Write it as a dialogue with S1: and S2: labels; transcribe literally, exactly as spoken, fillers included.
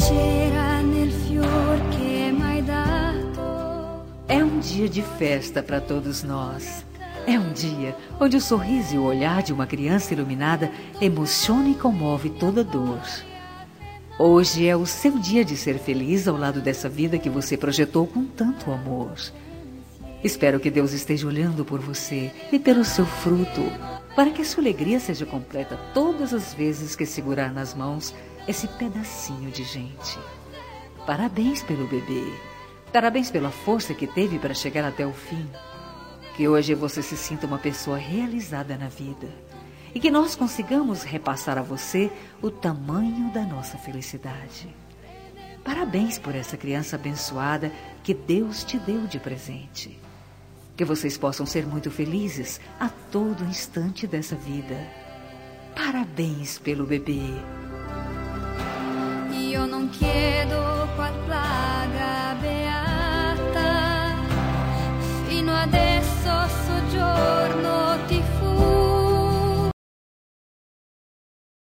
S1: É um dia de festa para todos nós. É um dia onde o sorriso e o olhar de uma criança iluminada emociona e comove toda dor. Hoje é o seu dia de ser feliz ao lado dessa vida que você projetou com tanto amor. Espero que Deus esteja olhando por você e pelo seu fruto, para que a sua alegria seja completa todas as vezes que segurar nas mãos esse pedacinho de gente. Parabéns pelo bebê. Parabéns pela força que teve para chegar até o fim. Que hoje você se sinta uma pessoa realizada na vida e que nós consigamos repassar a você o tamanho da nossa felicidade. Parabéns por essa criança abençoada que Deus te deu de presente. Que vocês possam ser muito felizes a todo instante dessa vida. Parabéns pelo bebê.
S2: E eu não quero